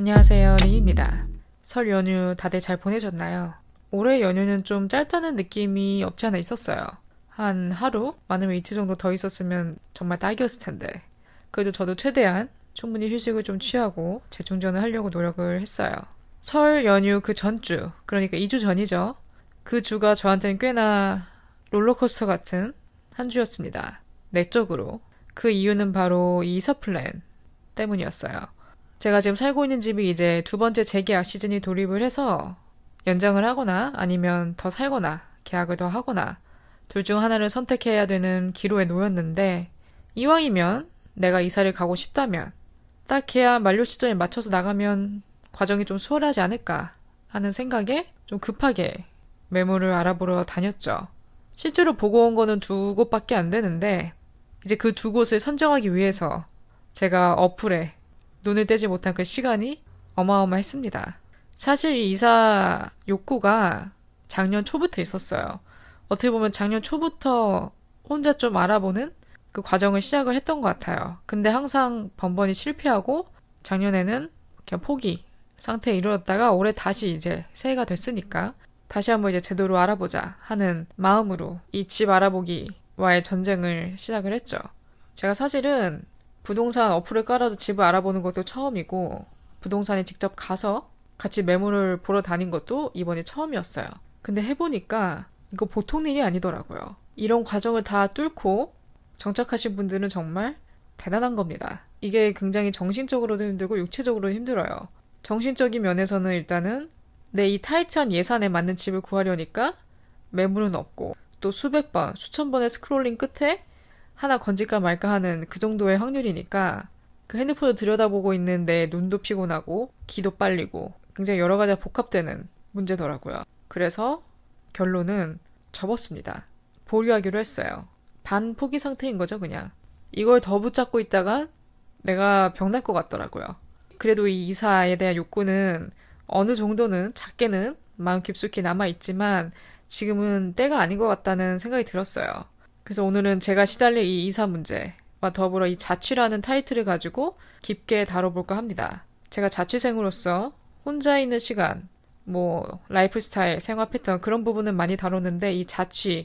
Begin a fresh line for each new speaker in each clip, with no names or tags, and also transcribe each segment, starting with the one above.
안녕하세요, 린입니다. 설 연휴 다들 잘 보내셨나요? 올해 연휴는 좀 짧다는 느낌이 없지 않아 있었어요. 한 하루, 많으면 이틀 정도 더 있었으면 정말 딱이었을 텐데. 그래도 저도 최대한 충분히 휴식을 좀 취하고 재충전을 하려고 노력을 했어요. 설 연휴 그 전주, 그러니까 2주 전이죠. 그 주가 저한테는 꽤나 롤러코스터 같은 한 주였습니다. 내적으로. 그 이유는 바로 이 이사 플랜 때문이었어요. 제가 지금 살고 있는 집이 이제 두 번째 재계약 시즌이 돌입을 해서 연장을 하거나 아니면 더 살거나 계약을 더 하거나 둘 중 하나를 선택해야 되는 기로에 놓였는데 이왕이면 내가 이사를 가고 싶다면 딱 계약 만료 시점에 맞춰서 나가면 과정이 좀 수월하지 않을까 하는 생각에 좀 급하게 매물을 알아보러 다녔죠. 실제로 보고 온 거는 두 곳밖에 안 되는데 이제 그 두 곳을 선정하기 위해서 제가 어플에 눈을 떼지 못한 그 시간이 어마어마했습니다. 사실 이 이사 욕구가 작년 초부터 있었어요. 어떻게 보면 작년 초부터 혼자 좀 알아보는 그 과정을 시작을 했던 것 같아요. 근데 항상 번번이 실패하고 작년에는 그냥 포기 상태에 이르렀다가 올해 다시 이제 새해가 됐으니까 다시 한번 이제 제대로 알아보자 하는 마음으로 이 집 알아보기와의 전쟁을 시작을 했죠. 제가 사실은 부동산 어플을 깔아서 집을 알아보는 것도 처음이고 부동산에 직접 가서 같이 매물을 보러 다닌 것도 이번이 처음이었어요. 근데 해보니까 이거 보통 일이 아니더라고요. 이런 과정을 다 뚫고 정착하신 분들은 정말 대단한 겁니다. 이게 굉장히 정신적으로도 힘들고 육체적으로도 힘들어요. 정신적인 면에서는 일단은 내 이 타이트한 예산에 맞는 집을 구하려니까 매물은 없고 또 수백 번, 수천 번의 스크롤링 끝에 하나 건질까 말까 하는 그 정도의 확률이니까 그 핸드폰을 들여다보고 있는 내 눈도 피곤하고 기도 빨리고 굉장히 여러 가지가 복합되는 문제더라고요. 그래서 결론은 접었습니다. 보류하기로 했어요. 반 포기 상태인 거죠, 그냥. 이걸 더 붙잡고 있다가 내가 병날 것 같더라고요. 그래도 이 이사에 대한 욕구는 어느 정도는 작게는 마음 깊숙이 남아있지만 지금은 때가 아닌 것 같다는 생각이 들었어요. 그래서 오늘은 제가 시달릴 이 이사 문제와 더불어 이 자취라는 타이틀을 가지고 깊게 다뤄볼까 합니다. 제가 자취생으로서 혼자 있는 시간, 라이프 스타일, 생활 패턴 그런 부분은 많이 다뤘는데 이 자취,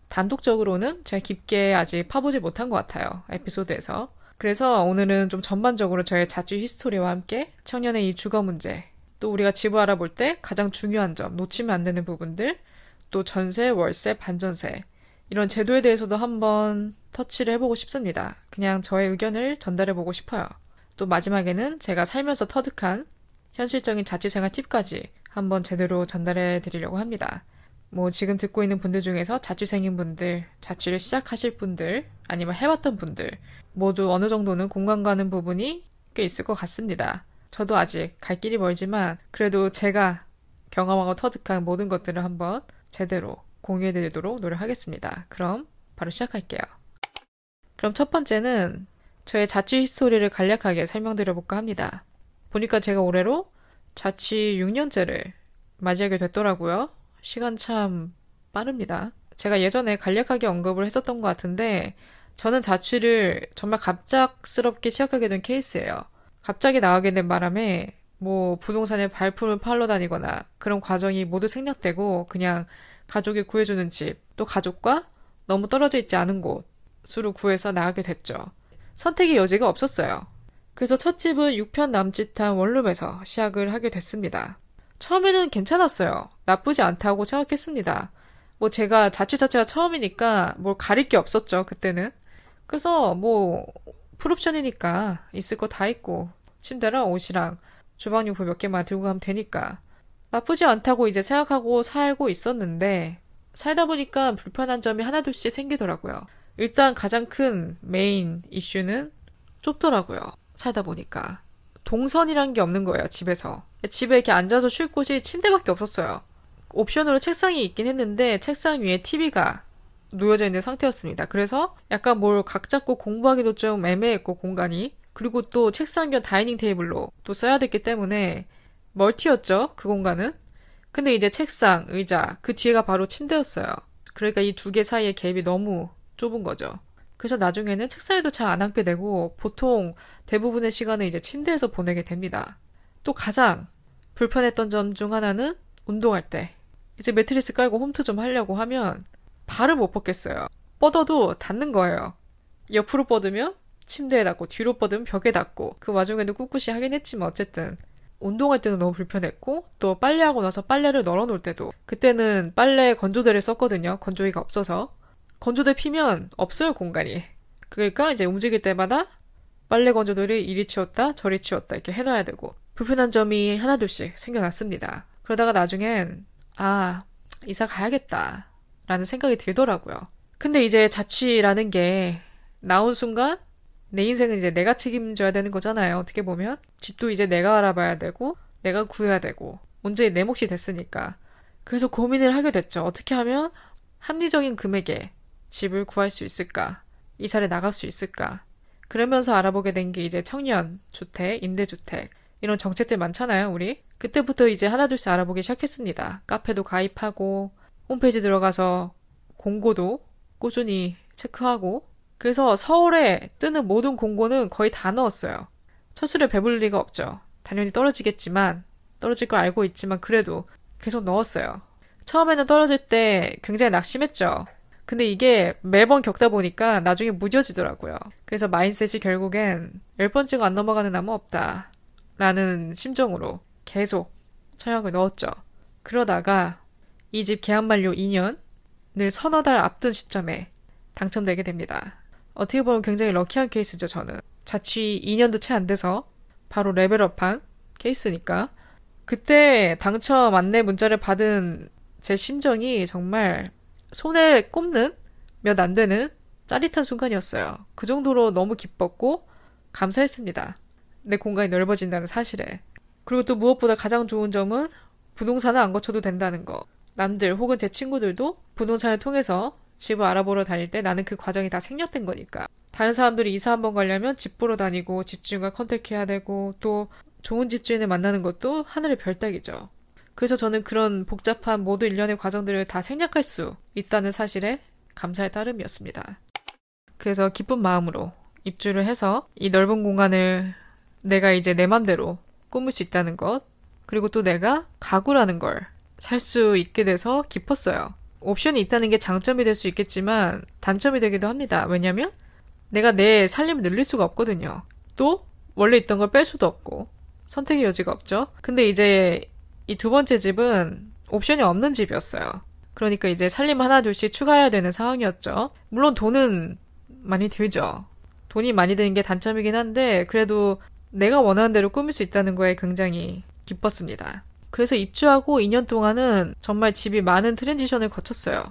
단독적으로는 제가 깊게 아직 파보지 못한 것 같아요. 에피소드에서. 그래서 오늘은 좀 전반적으로 저의 자취 히스토리와 함께 청년의 이 주거 문제, 또 우리가 집을 알아볼 때 가장 중요한 점, 놓치면 안 되는 부분들, 또 전세, 월세, 반전세 이런 제도에 대해서도 한번 터치를 해보고 싶습니다. 그냥 저의 의견을 전달해보고 싶어요. 또 마지막에는 제가 살면서 터득한 현실적인 자취생활 팁까지 한번 제대로 전달해드리려고 합니다. 지금 듣고 있는 분들 중에서 자취생인 분들, 자취를 시작하실 분들, 아니면 해왔던 분들 모두 어느 정도는 공감 가는 부분이 꽤 있을 것 같습니다. 저도 아직 갈 길이 멀지만 그래도 제가 경험하고 터득한 모든 것들을 한번 제대로 공유해드리도록 노력하겠습니다. 그럼 바로 시작할게요. 그럼 첫 번째는 저의 자취 히스토리를 간략하게 설명드려볼까 합니다. 보니까 제가 올해로 자취 6년째를 맞이하게 됐더라고요. 시간 참 빠릅니다. 제가 예전에 간략하게 언급을 했었던 것 같은데 저는 자취를 정말 갑작스럽게 시작하게 된 케이스예요. 갑자기 나가게 된 바람에 부동산에 발품을 팔러 다니거나 그런 과정이 모두 생략되고 그냥 가족이 구해주는 집, 또 가족과 너무 떨어져 있지 않은 곳으로 구해서 나가게 됐죠. 선택의 여지가 없었어요. 그래서 첫 집은 6편 남짓한 원룸에서 시작을 하게 됐습니다. 처음에는 괜찮았어요. 나쁘지 않다고 생각했습니다. 제가 자취 자체가 처음이니까 뭘 가릴 게 없었죠, 그때는. 그래서 풀옵션이니까 있을 거 다 있고 침대랑 옷이랑 주방용품 몇 개만 들고 가면 되니까 나쁘지 않다고 이제 생각하고 살고 있었는데 살다 보니까 불편한 점이 하나둘씩 생기더라고요. 일단 가장 큰 메인 이슈는 좁더라고요. 살다 보니까. 동선이란 게 없는 거예요, 집에서. 집에 이렇게 앉아서 쉴 곳이 침대밖에 없었어요. 옵션으로 책상이 있긴 했는데 책상 위에 TV가 놓여져 있는 상태였습니다. 그래서 약간 뭘 각 잡고 공부하기도 좀 애매했고 공간이. 그리고 또 책상 겸 다이닝 테이블로 또 써야 됐기 때문에 멀티였죠, 그 공간은. 근데 이제 책상, 의자, 그 뒤에가 바로 침대였어요. 그러니까 이 두 개 사이의 갭이 너무 좁은 거죠. 그래서 나중에는 책상에도 잘 안 앉게 되고 보통 대부분의 시간을 이제 침대에서 보내게 됩니다. 또 가장 불편했던 점 중 하나는 운동할 때. 이제 매트리스 깔고 홈트 좀 하려고 하면 발을 못 뻗겠어요. 뻗어도 닿는 거예요. 옆으로 뻗으면 침대에 닿고 뒤로 뻗으면 벽에 닿고 그 와중에도 꿋꿋이 하긴 했지만 어쨌든 운동할 때는 너무 불편했고 또 빨래하고 나서 빨래를 널어놓을 때도 그때는 빨래 건조대를 썼거든요. 건조기가 없어서. 건조대 피면 없어요, 공간이. 그러니까 이제 움직일 때마다 빨래 건조대를 이리 치웠다 저리 치웠다 이렇게 해놔야 되고 불편한 점이 하나둘씩 생겨났습니다. 그러다가 나중엔 이사 가야겠다 라는 생각이 들더라고요. 근데 이제 자취라는 게 나온 순간 내 인생은 이제 내가 책임져야 되는 거잖아요. 어떻게 보면 집도 이제 내가 알아봐야 되고 내가 구해야 되고 온전히 내 몫이 됐으니까. 그래서 고민을 하게 됐죠. 어떻게 하면 합리적인 금액에 집을 구할 수 있을까? 이사를 나갈 수 있을까? 그러면서 알아보게 된 게 이제 청년주택, 임대주택 이런 정책들 많잖아요, 우리. 그때부터 이제 하나둘씩 알아보기 시작했습니다. 카페도 가입하고 홈페이지 들어가서 공고도 꾸준히 체크하고 그래서 서울에 뜨는 모든 공고는 거의 다 넣었어요. 첫술에 배부를 리가 없죠. 당연히 떨어지겠지만 떨어질 걸 알고 있지만 그래도 계속 넣었어요. 처음에는 떨어질 때 굉장히 낙심했죠. 근데 이게 매번 겪다 보니까 나중에 무뎌지더라고요. 그래서 마인셋이 결국엔 10번 찍어 안 넘어가는 나무 없다 라는 심정으로 계속 청약을 넣었죠. 그러다가 이 집 계약 만료 2년을 서너 달 앞둔 시점에 당첨되게 됩니다. 어떻게 보면 굉장히 럭키한 케이스죠, 저는. 자취 2년도 채 안 돼서 바로 레벨업한 케이스니까. 그때 당첨 안내 문자를 받은 제 심정이 정말 손에 꼽는 몇 안 되는 짜릿한 순간이었어요. 그 정도로 너무 기뻤고 감사했습니다. 내 공간이 넓어진다는 사실에. 그리고 또 무엇보다 가장 좋은 점은 부동산을 안 거쳐도 된다는 거. 남들 혹은 제 친구들도 부동산을 통해서 집을 알아보러 다닐 때 나는 그 과정이 다 생략된 거니까. 다른 사람들이 이사 한번 가려면 집 보러 다니고 집주인과 컨택해야 되고 또 좋은 집주인을 만나는 것도 하늘의 별따기죠. 그래서 저는 그런 복잡한 모든 일련의 과정들을 다 생략할 수 있다는 사실에 감사의 따름이었습니다. 그래서 기쁜 마음으로 입주를 해서 이 넓은 공간을 내가 이제 내 맘대로 꾸밀 수 있다는 것, 그리고 또 내가 가구라는 걸 살 수 있게 돼서 기뻤어요. 옵션이 있다는 게 장점이 될 수 있겠지만 단점이 되기도 합니다. 왜냐면 내가 내 살림을 늘릴 수가 없거든요. 또 원래 있던 걸 뺄 수도 없고 선택의 여지가 없죠. 근데 이제 이 두 번째 집은 옵션이 없는 집이었어요. 그러니까 이제 살림 하나 둘씩 추가해야 되는 상황이었죠. 물론 돈은 많이 들죠. 돈이 많이 드는 게 단점이긴 한데 그래도 내가 원하는 대로 꾸밀 수 있다는 거에 굉장히 기뻤습니다. 그래서 입주하고 2년 동안은 정말 집이 많은 트랜지션을 거쳤어요.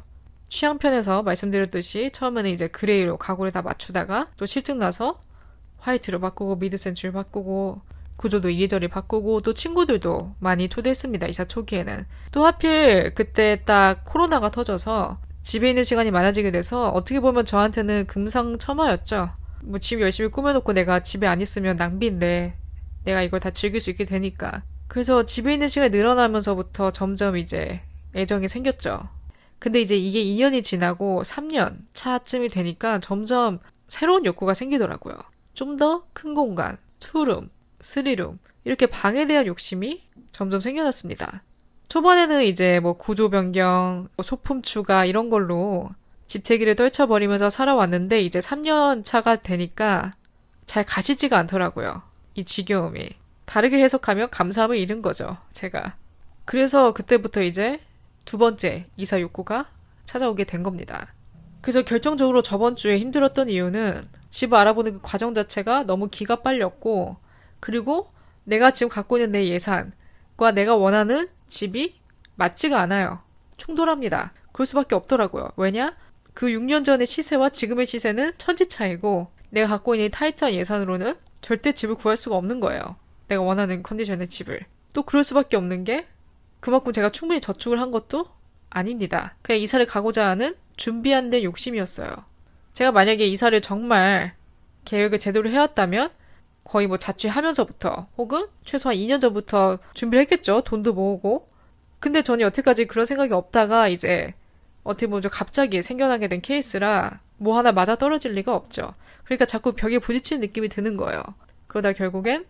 취향편에서 말씀드렸듯이 처음에는 이제 그레이로 가구를 다 맞추다가 또 실증 나서 화이트로 바꾸고 미드센추로 바꾸고 구조도 이리저리 바꾸고 또 친구들도 많이 초대했습니다. 이사 초기에는. 또 하필 그때 딱 코로나가 터져서 집에 있는 시간이 많아지게 돼서 어떻게 보면 저한테는 금상첨화였죠. 뭐 집 열심히 꾸며놓고 내가 집에 안 있으면 낭비인데 내가 이걸 다 즐길 수 있게 되니까. 그래서 집에 있는 시간이 늘어나면서부터 점점 이제 애정이 생겼죠. 근데 이제 이게 2년이 지나고 3년 차쯤이 되니까 점점 새로운 욕구가 생기더라고요. 좀 더 큰 공간, 투룸, 쓰리룸 이렇게 방에 대한 욕심이 점점 생겨났습니다. 초반에는 이제 뭐 구조 변경, 뭐 소품 추가 이런 걸로 집태기를 떨쳐버리면서 살아왔는데 이제 3년 차가 되니까 잘 가시지가 않더라고요. 이 지겨움이. 다르게 해석하면 감사함을 잃은 거죠, 제가. 그래서 그때부터 이제 두 번째 이사 욕구가 찾아오게 된 겁니다. 그래서 결정적으로 저번 주에 힘들었던 이유는 집을 알아보는 그 과정 자체가 너무 기가 빨렸고 그리고 내가 지금 갖고 있는 내 예산과 내가 원하는 집이 맞지가 않아요. 충돌합니다. 그럴 수밖에 없더라고요. 왜냐? 그 6년 전의 시세와 지금의 시세는 천지 차이고 내가 갖고 있는 타이트한 예산으로는 절대 집을 구할 수가 없는 거예요. 내가 원하는 컨디션의 집을. 또 그럴 수밖에 없는 게 그만큼 제가 충분히 저축을 한 것도 아닙니다. 그냥 이사를 가고자 하는 준비 안 된 욕심이었어요. 제가 만약에 이사를 정말 계획을 제대로 해왔다면 거의 뭐 자취하면서부터 혹은 최소한 2년 전부터 준비를 했겠죠. 돈도 모으고. 근데 저는 여태까지 그런 생각이 없다가 이제 어떻게 보면 좀 갑자기 생겨나게 된 케이스라 뭐 하나 맞아 떨어질 리가 없죠. 그러니까 자꾸 벽에 부딪히는 느낌이 드는 거예요. 그러다 결국엔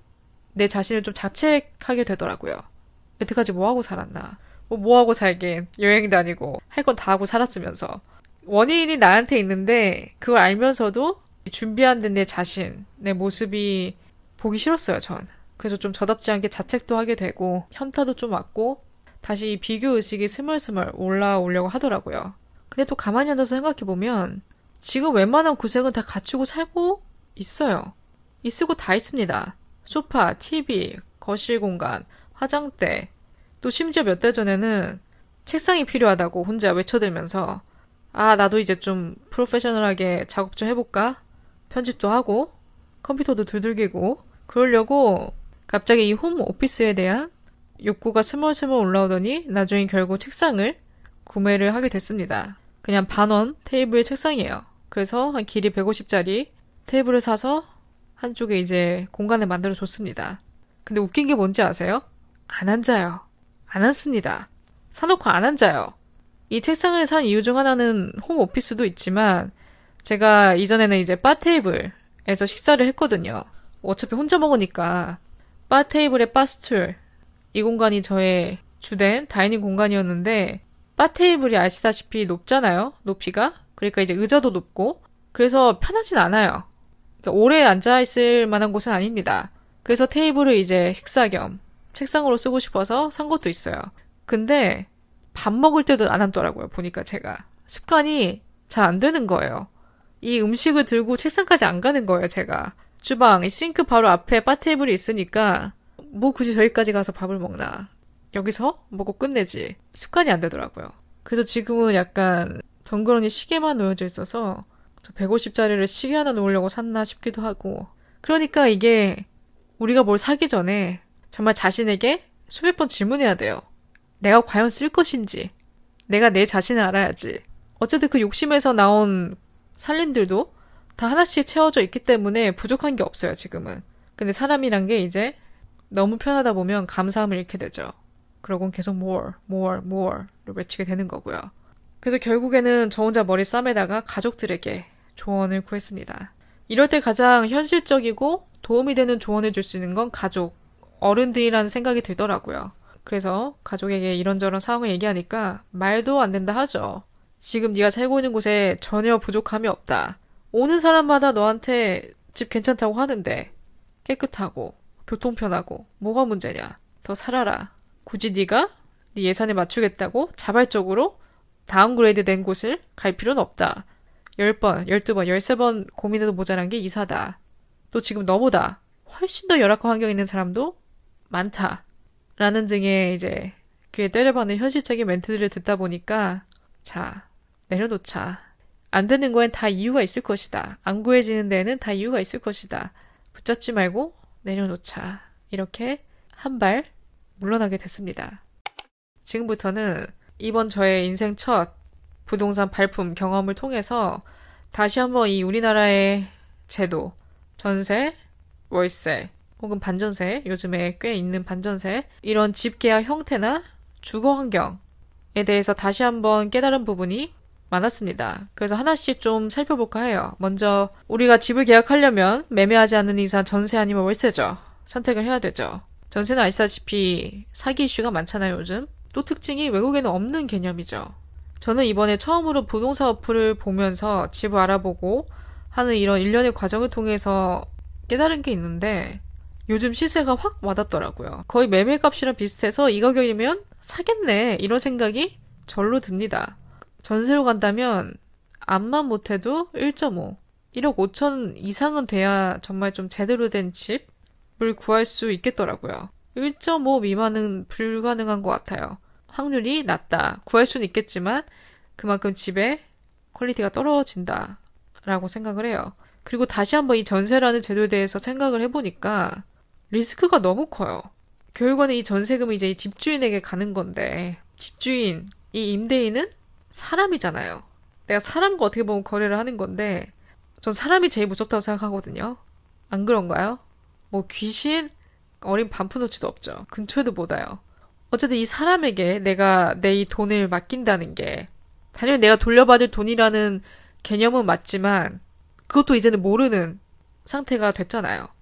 내 자신을 좀 자책하게 되더라고요. 여태까지 뭐하고 살았나. 뭐하고 살긴. 여행 다니고 할 건 다 하고 살았으면서. 원인이 나한테 있는데 그걸 알면서도 준비 안 된 내 자신, 내 모습이 보기 싫었어요, 전. 그래서 좀 저답지 않게 자책도 하게 되고 현타도 좀 왔고 다시 비교 의식이 스멀스멀 올라오려고 하더라고요. 근데 또 가만히 앉아서 생각해보면 지금 웬만한 구색은 다 갖추고 살고 있어요. 있고 다 있습니다. 소파, TV, 거실 공간, 화장대, 또 심지어 몇 달 전에는 책상이 필요하다고 혼자 외쳐대면서 나도 이제 좀 프로페셔널하게 작업 좀 해볼까? 편집도 하고 컴퓨터도 두들기고 그러려고 갑자기 이 홈 오피스에 대한 욕구가 스멀스멀 올라오더니 나중에 결국 책상을 구매를 하게 됐습니다. 그냥 반원 테이블 책상이에요. 그래서 한 길이 150짜리 테이블을 사서 한쪽에 이제 공간을 만들어 줬습니다. 근데 웃긴 게 뭔지 아세요? 안 앉아요. 안 앉습니다. 사놓고 안 앉아요. 이 책상을 산 이유 중 하나는 홈 오피스도 있지만 제가 이전에는 이제 바 테이블에서 식사를 했거든요. 어차피 혼자 먹으니까 바 테이블에 바 스툴 이 공간이 저의 주된 다이닝 공간이었는데 바 테이블이 아시다시피 높잖아요. 높이가. 그러니까 이제 의자도 높고 그래서 편하진 않아요. 그러니까 오래 앉아있을 만한 곳은 아닙니다. 그래서 테이블을 이제 식사 겸 책상으로 쓰고 싶어서 산 것도 있어요. 근데 밥 먹을 때도 안 앉더라고요. 보니까 제가. 습관이 잘 안 되는 거예요. 이 음식을 들고 책상까지 안 가는 거예요. 제가. 주방, 이 싱크 바로 앞에 바 테이블이 있으니까 뭐 굳이 저기까지 가서 밥을 먹나. 여기서 먹고 끝내지. 습관이 안 되더라고요. 그래서 지금은 약간 덩그러니 시계만 놓여져 있어서 150짜리를 시계 하나 놓으려고 샀나 싶기도 하고. 그러니까 이게 우리가 뭘 사기 전에 정말 자신에게 수백 번 질문해야 돼요. 내가 과연 쓸 것인지. 내가 내 자신을 알아야지. 어쨌든 그 욕심에서 나온 살림들도 다 하나씩 채워져 있기 때문에 부족한 게 없어요, 지금은. 근데 사람이란 게 이제 너무 편하다 보면 감사함을 잃게 되죠. 그러곤 계속 more를 외치게 되는 거고요. 그래서 결국에는 저 혼자 머리 싸매다가 가족들에게 조언을 구했습니다. 이럴 때 가장 현실적이고 도움이 되는 조언을 줄 수 있는 건 가족, 어른들이라는 생각이 들더라고요. 그래서 가족에게 이런저런 상황을 얘기하니까 말도 안 된다 하죠. 지금 네가 살고 있는 곳에 전혀 부족함이 없다. 오는 사람마다 너한테 집 괜찮다고 하는데 깨끗하고 교통편하고 뭐가 문제냐. 더 살아라. 굳이 네가 네 예산에 맞추겠다고 자발적으로 다운그레이드 된 곳을 갈 필요는 없다. 10번, 12번, 13번 고민해도 모자란 게 이사다. 또 지금 너보다 훨씬 더 열악한 환경에 있는 사람도 많다. 라는 등의 이제 귀에 때려박는 현실적인 멘트들을 듣다 보니까 자, 내려놓자. 안 되는 거엔 다 이유가 있을 것이다. 안 구해지는 데에는 다 이유가 있을 것이다. 붙잡지 말고 내려놓자. 이렇게 한 발 물러나게 됐습니다. 지금부터는 이번 저의 인생 첫 부동산 발품 경험을 통해서 다시 한번 이 우리나라의 제도, 전세, 월세, 혹은 반전세, 요즘에 꽤 있는 반전세, 이런 집 계약 형태나 주거 환경에 대해서 다시 한번 깨달은 부분이 많았습니다. 그래서 하나씩 좀 살펴볼까 해요. 먼저 우리가 집을 계약하려면 매매하지 않는 이상 전세 아니면 월세죠. 선택을 해야 되죠. 전세는 아시다시피 사기 이슈가 많잖아요, 요즘. 또 특징이 외국에는 없는 개념이죠. 저는 이번에 처음으로 부동산 어플을 보면서 집을 알아보고 하는 이런 일련의 과정을 통해서 깨달은 게 있는데 요즘 시세가 확 와닿더라고요. 거의 매매값이랑 비슷해서 이 가격이면 사겠네 이런 생각이 절로 듭니다. 전세로 간다면 암만 못해도 1.5, 1억 5천 이상은 돼야 정말 좀 제대로 된 집을 구할 수 있겠더라고요. 1.5 미만은 불가능한 것 같아요. 확률이 낮다. 구할 수는 있겠지만 그만큼 집의 퀄리티가 떨어진다라고 생각을 해요. 그리고 다시 한번 이 전세라는 제도에 대해서 생각을 해보니까 리스크가 너무 커요. 결국에는 이 전세금이 이제 이 집주인에게 가는 건데 집주인, 이 임대인은 사람이잖아요. 내가 사람과 어떻게 보면 거래를 하는 건데 전 사람이 제일 무섭다고 생각하거든요. 안 그런가요? 뭐 귀신, 어린 반푼어치도 없죠. 근처에도 못 와요. 어쨌든 이 사람에게 내가 내 이 돈을 맡긴다는 게 당연히 내가 돌려받을 돈이라는 개념은 맞지만 그것도 이제는 모르는 상태가 됐잖아요.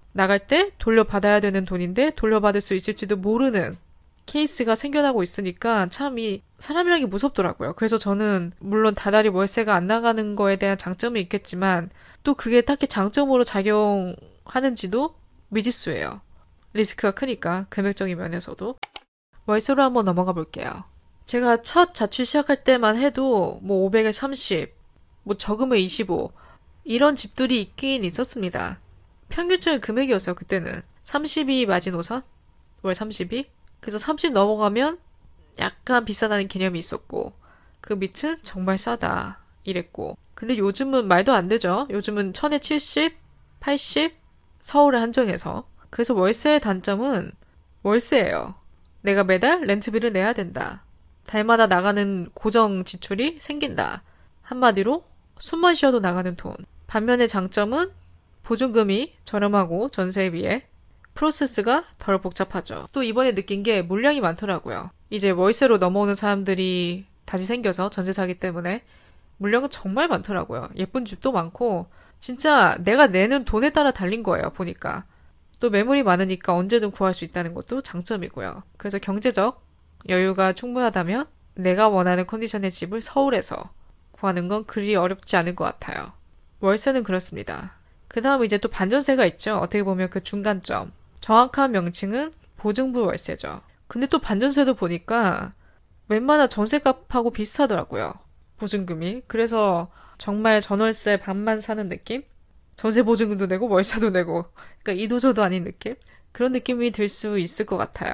나갈 때 돌려받아야 되는 돈인데 돌려받을 수 있을지도 모르는 케이스가 생겨나고 있으니까 참 이 사람이라는 게 무섭더라고요. 그래서 저는 물론 다달이 월세가 안 나가는 거에 대한 장점이 있겠지만 또 그게 딱히 장점으로 작용하는지도 미지수예요. 리스크가 크니까 금액적인 면에서도. 월세로 한번 넘어가 볼게요. 제가 첫 자취 시작할 때만 해도 뭐 500에 30, 뭐 적으면 25 이런 집들이 있긴 있었습니다. 평균적인 금액이었어요. 그때는 30이 마지노선? 월 30이? 그래서 30 넘어가면 약간 비싸다는 개념이 있었고 그 밑은 정말 싸다 이랬고 근데 요즘은 말도 안 되죠. 요즘은 1000에 70, 80 서울에 한정해서 그래서 월세의 단점은 월세예요. 내가 매달 렌트비를 내야 된다. 달마다 나가는 고정 지출이 생긴다. 한마디로 숨만 쉬어도 나가는 돈. 반면에 장점은 보증금이 저렴하고 전세에 비해 프로세스가 덜 복잡하죠. 또 이번에 느낀 게 물량이 많더라고요. 이제 월세로 넘어오는 사람들이 다시 생겨서 전세 사기 때문에 물량은 정말 많더라고요. 예쁜 집도 많고 진짜 내가 내는 돈에 따라 달린 거예요. 보니까. 또 매물이 많으니까 언제든 구할 수 있다는 것도 장점이고요. 그래서 경제적 여유가 충분하다면 내가 원하는 컨디션의 집을 서울에서 구하는 건 그리 어렵지 않을 것 같아요. 월세는 그렇습니다. 그 다음 이제 또 반전세가 있죠. 어떻게 보면 그 중간점. 정확한 명칭은 보증부 월세죠. 근데 또 반전세도 보니까 웬만한 전세값하고 비슷하더라고요. 보증금이. 그래서 정말 전월세 반만 사는 느낌? 전세 보증금도 내고 월세도 내고 그러니까 이도저도 아닌 느낌? 그런 느낌이 들 수 있을 것 같아요.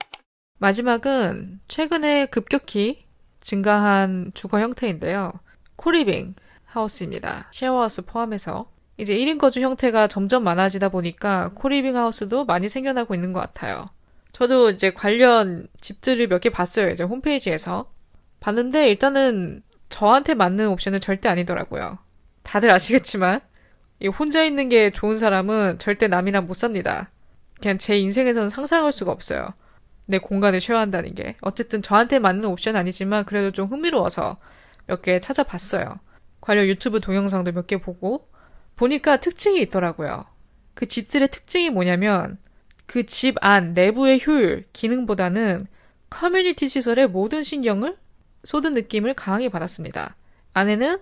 마지막은 최근에 급격히 증가한 주거 형태인데요. 코리빙 하우스입니다. 쉐어하우스 포함해서. 이제 1인 거주 형태가 점점 많아지다 보니까 코리빙 하우스도 많이 생겨나고 있는 것 같아요. 저도 이제 관련 집들을 몇 개 봤어요. 이제 홈페이지에서. 봤는데 일단은 저한테 맞는 옵션은 절대 아니더라고요. 다들 아시겠지만 이 혼자 있는 게 좋은 사람은 절대 남이랑 못 삽니다. 그냥 제 인생에서는 상상할 수가 없어요. 내 공간을 쉐어한다는 게. 어쨌든 저한테 맞는 옵션은 아니지만 그래도 좀 흥미로워서 몇 개 찾아봤어요. 관련 유튜브 동영상도 몇 개 보고 보니까 특징이 있더라고요. 그 집들의 특징이 뭐냐면 그 집 안 내부의 효율, 기능보다는 커뮤니티 시설의 모든 신경을 쏟은 느낌을 강하게 받았습니다. 안에는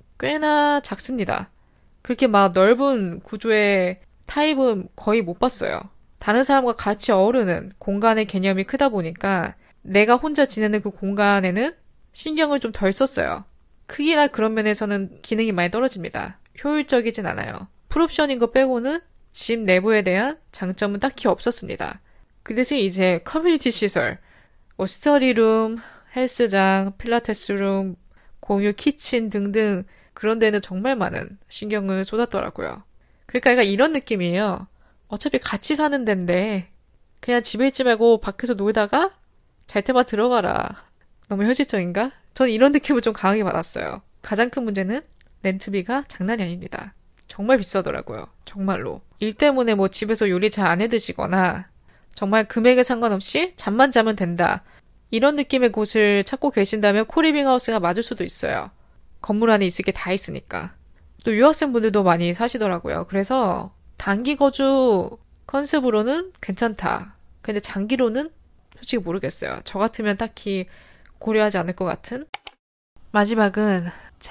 꽤나 작습니다. 그렇게 막 넓은 구조의 타입은 거의 못 봤어요. 다른 사람과 같이 어우르는 공간의 개념이 크다 보니까 내가 혼자 지내는 그 공간에는 신경을 좀 덜 썼어요. 크기나 그런 면에서는 기능이 많이 떨어집니다. 효율적이진 않아요. 풀옵션인 거 빼고는 집 내부에 대한 장점은 딱히 없었습니다. 그 대신 이제 커뮤니티 시설, 뭐 스터디룸, 헬스장, 필라테스룸, 공유 키친 등등 그런 데는 정말 많은 신경을 쏟았더라고요. 그러니까 약간 이런 느낌이에요. 어차피 같이 사는 데인데 그냥 집에 있지 말고 밖에서 놀다가 잘 때만 들어가라. 너무 현실적인가? 전 이런 느낌을 좀 강하게 받았어요. 가장 큰 문제는 렌트비가 장난이 아닙니다. 정말 비싸더라고요. 정말로. 일 때문에 뭐 집에서 요리 잘 안 해드시거나 정말 금액에 상관없이 잠만 자면 된다. 이런 느낌의 곳을 찾고 계신다면 코리빙 하우스가 맞을 수도 있어요. 건물 안에 있을 게 다 있으니까. 또 유학생분들도 많이 사시더라고요. 그래서 단기 거주 컨셉으로는 괜찮다. 근데 장기로는 솔직히 모르겠어요. 저 같으면 딱히 고려하지 않을 것 같은? 마지막은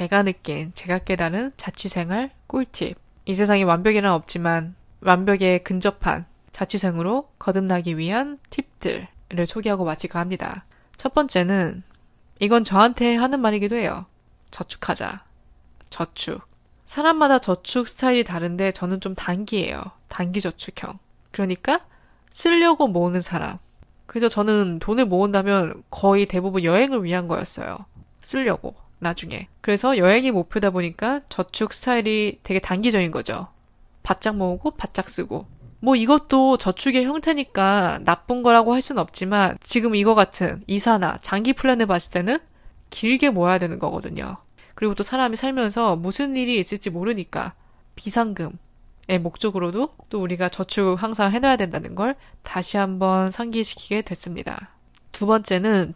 제가 깨달은 자취생활 꿀팁. 이 세상에 완벽이란 없지만 완벽에 근접한 자취생으로 거듭나기 위한 팁들을 소개하고 마칠까 합니다. 첫 번째는 이건 저한테 하는 말이기도 해요. 저축하자. 저축. 사람마다 저축 스타일이 다른데 저는 좀 단기예요. 단기 저축형. 그러니까 쓰려고 모으는 사람. 그래서 저는 돈을 모은다면 거의 대부분 여행을 위한 거였어요. 쓰려고. 나중에. 그래서 여행이 목표다 보니까 저축 스타일이 되게 단기적인 거죠. 바짝 모으고 바짝 쓰고. 뭐 이것도 저축의 형태니까 나쁜 거라고 할 수는 없지만 지금 이거 같은 이사나 장기 플랜을 봤을 때는 길게 모아야 되는 거거든요. 그리고 또 사람이 살면서 무슨 일이 있을지 모르니까 비상금의 목적으로도 또 우리가 저축 항상 해놔야 된다는 걸 다시 한번 상기시키게 됐습니다. 두 번째는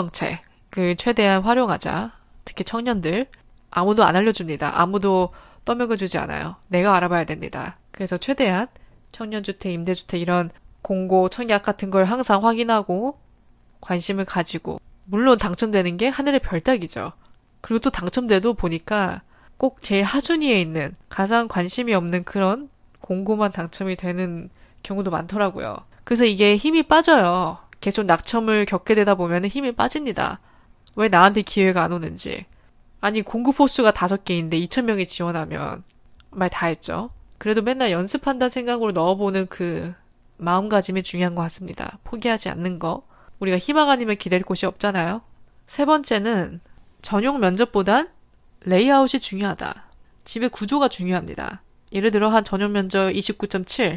주거정책을 최대한 활용하자. 특히 청년들. 아무도 안 알려줍니다. 아무도 떠먹여주지 않아요. 내가 알아봐야 됩니다. 그래서 최대한 청년주택, 임대주택 이런 공고, 청약 같은 걸 항상 확인하고 관심을 가지고 물론 당첨되는 게 하늘의 별따기죠. 그리고 또 당첨돼도 보니까 꼭 제일 하순위에 있는 가장 관심이 없는 그런 공고만 당첨이 되는 경우도 많더라고요. 그래서 이게 힘이 빠져요. 계속 낙첨을 겪게 되다 보면 힘이 빠집니다. 왜 나한테 기회가 안 오는지. 아니 공급 호수가 5개인데 2,000명이 지원하면 말 다 했죠. 그래도 맨날 연습한다 생각으로 넣어보는 그 마음가짐이 중요한 것 같습니다. 포기하지 않는 거. 우리가 희망 아니면 기댈 곳이 없잖아요. 세 번째는 전용 면접보단 레이아웃이 중요하다. 집의 구조가 중요합니다. 예를 들어 한 전용 면적 29.7인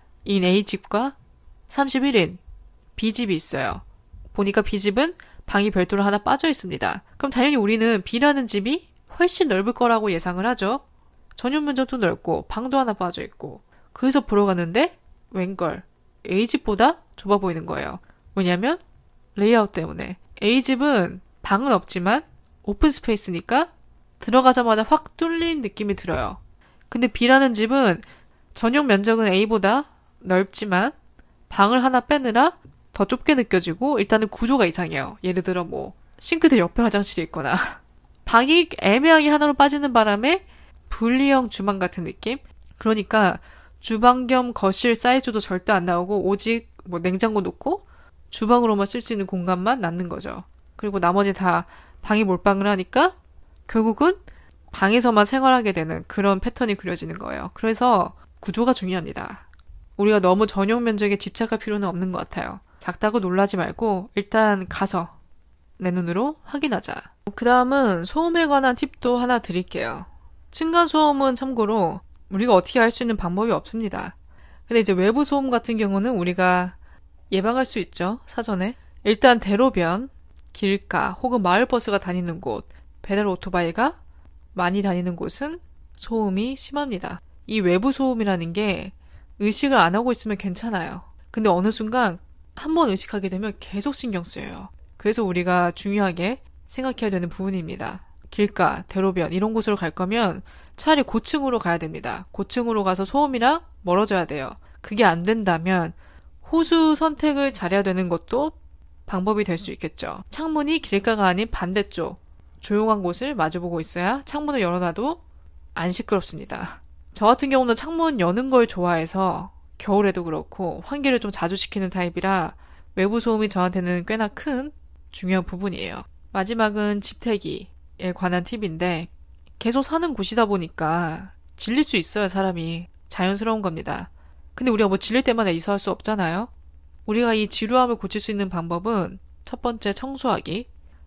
A집과 31인 B집이 있어요. 보니까 B집은 방이 별도로 하나 빠져 있습니다. 그럼 당연히 우리는 B라는 집이 훨씬 넓을 거라고 예상을 하죠. 전용 면적도 넓고 방도 하나 빠져 있고. 그래서 보러 갔는데 웬걸 A집보다 좁아 보이는 거예요. 왜냐면 레이아웃 때문에. A집은 방은 없지만 오픈 스페이스니까 들어가자마자 확 뚫린 느낌이 들어요. 근데 B라는 집은 전용 면적은 A보다 넓지만 방을 하나 빼느라 더 좁게 느껴지고 일단은 구조가 이상해요. 예를 들어 뭐 싱크대 옆에 화장실이 있거나 방이 애매하게 하나로 빠지는 바람에 분리형 주방 같은 느낌? 그러니까 주방 겸 거실 사이즈도 절대 안 나오고 오직 뭐 냉장고 놓고 주방으로만 쓸 수 있는 공간만 남는 거죠. 그리고 나머지 다 방이 몰빵을 하니까 결국은 방에서만 생활하게 되는 그런 패턴이 그려지는 거예요. 그래서 구조가 중요합니다. 우리가 너무 전용 면적에 집착할 필요는 없는 것 같아요. 작다고 놀라지 말고 일단 가서 내 눈으로 확인하자. 그 다음은 소음에 관한 팁도 하나 드릴게요. 층간소음은 참고로 우리가 어떻게 할 수 있는 방법이 없습니다. 근데 이제 외부 소음 같은 경우는 우리가 예방할 수 있죠. 사전에. 일단 대로변, 길가 혹은 마을버스가 다니는 곳, 배달 오토바이가 많이 다니는 곳은 소음이 심합니다. 이 외부 소음이라는 게 의식을 안 하고 있으면 괜찮아요. 근데 어느 순간 한번 의식하게 되면 계속 신경 쓰여요. 그래서 우리가 중요하게 생각해야 되는 부분입니다. 길가, 대로변 이런 곳으로 갈 거면 차라리 고층으로 가야 됩니다. 고층으로 가서 소음이랑 멀어져야 돼요. 그게 안 된다면 호수 선택을 잘해야 되는 것도 방법이 될 수 있겠죠. 창문이 길가가 아닌 반대쪽 조용한 곳을 마주보고 있어야 창문을 열어놔도 안 시끄럽습니다. 저 같은 경우는 창문 여는 걸 좋아해서 겨울에도 그렇고 환기를 좀 자주 시키는 타입이라 외부 소음이 저한테는 꽤나 큰 중요한 부분이에요. 마지막은 집태기에 관한 팁인데 계속 사는 곳이다 보니까 질릴 수 있어요, 사람이. 자연스러운 겁니다. 근데 우리가 뭐 질릴 때마다 이사할 수 없잖아요. 우리가 이 지루함을 고칠 수 있는 방법은 첫 번째 청소하기.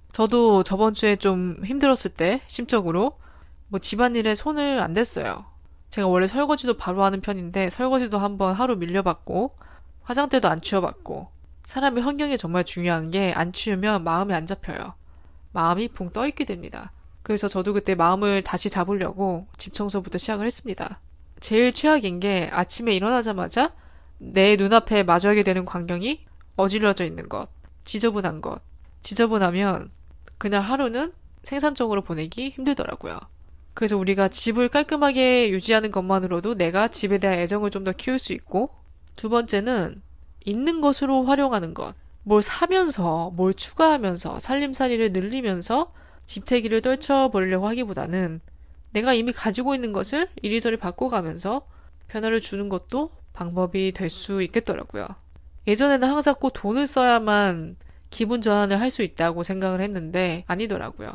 저도 저번 주에 좀 힘들었을 때 심적으로 뭐 집안일에 손을 안 댔어요. 제가 원래 설거지도 바로 하는 편인데 설거지도 한번 하루 밀려봤고 화장대도 안 치워봤고 사람의 환경이 정말 중요한 게 안 치우면 마음이 안 잡혀요. 마음이 붕 떠있게 됩니다. 그래서 저도 그때 마음을 다시 잡으려고 집 청소부터 시작을 했습니다. 제일 최악인 게 아침에 일어나자마자 내 눈앞에 마주하게 되는 광경이 어질러져 있는 것, 지저분한 것. 지저분하면 그날 하루는 생산적으로 보내기 힘들더라고요. 그래서 우리가 집을 깔끔하게 유지하는 것만으로도 내가 집에 대한 애정을 좀 더 키울 수 있고 두 번째는 있는 것으로 활용하는 것. 뭘 사면서 뭘 추가하면서 살림살이를 늘리면서 집태기를 떨쳐버리려고 하기보다는 내가 이미 가지고 있는 것을 이리저리 바꿔가면서 변화를 주는 것도 방법이 될 수 있겠더라고요. 예전에는 항상 꼭 돈을 써야만 기분 전환을 할 수 있다고 생각을 했는데 아니더라고요.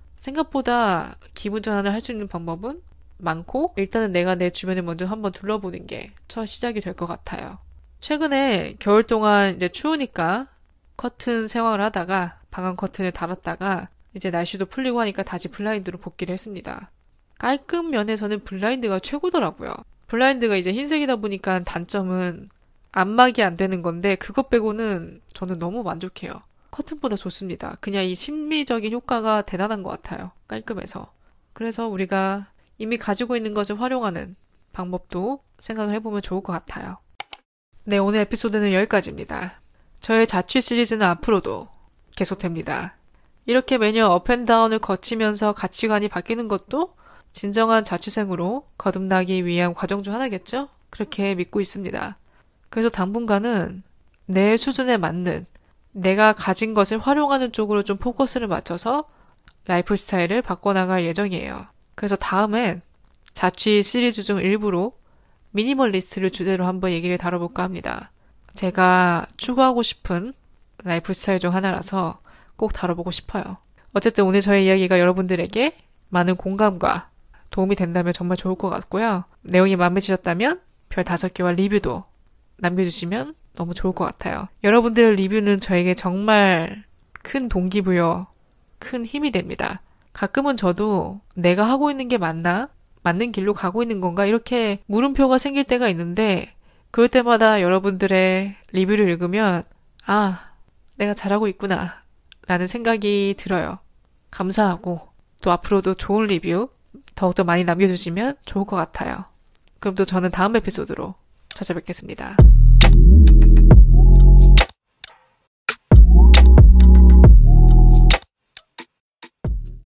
생각보다 기분 전환을 할 수 있는 방법은 많고 일단은 내가 내 주변을 먼저 한번 둘러보는 게 첫 시작이 될 것 같아요. 최근에 겨울 동안 이제 추우니까 커튼 생활을 하다가 방안 커튼을 달았다가 이제 날씨도 풀리고 하니까 다시 블라인드로 복귀를 했습니다. 깔끔 면에서는 블라인드가 최고더라고요. 블라인드가 이제 흰색이다 보니까 단점은 안막이 안 되는 건데 그것 빼고는 저는 너무 만족해요. 커튼보다 좋습니다. 그냥 이 심미적인 효과가 대단한 것 같아요. 깔끔해서. 그래서 우리가 이미 가지고 있는 것을 활용하는 방법도 생각을 해보면 좋을 것 같아요. 네, 오늘 에피소드는 여기까지입니다. 저의 자취 시리즈는 앞으로도 계속됩니다. 이렇게 매년 업앤다운을 거치면서 가치관이 바뀌는 것도 진정한 자취생으로 거듭나기 위한 과정 중 하나겠죠? 그렇게 믿고 있습니다. 그래서 당분간은 내 수준에 맞는 내가 가진 것을 활용하는 쪽으로 좀 포커스를 맞춰서 라이프 스타일을 바꿔나갈 예정이에요. 그래서 다음엔 자취 시리즈 중 일부로 미니멀리스트를 주제로 한번 얘기를 다뤄볼까 합니다. 제가 추구하고 싶은 라이프 스타일 중 하나라서 꼭 다뤄보고 싶어요. 어쨌든 오늘 저의 이야기가 여러분들에게 많은 공감과 도움이 된다면 정말 좋을 것 같고요. 내용이 마음에 드셨다면 별 5개와 리뷰도 남겨주시면 너무 좋을 것 같아요. 여러분들의 리뷰는 저에게 정말 큰 동기부여, 큰 힘이 됩니다. 가끔은 저도 내가 하고 있는 게 맞나? 맞는 길로 가고 있는 건가? 이렇게 물음표가 생길 때가 있는데 그럴 때마다 여러분들의 리뷰를 읽으면 아, 내가 잘하고 있구나 라는 생각이 들어요. 감사하고 또 앞으로도 좋은 리뷰 더욱더 많이 남겨주시면 좋을 것 같아요. 그럼 또 저는 다음 에피소드로 찾아뵙겠습니다.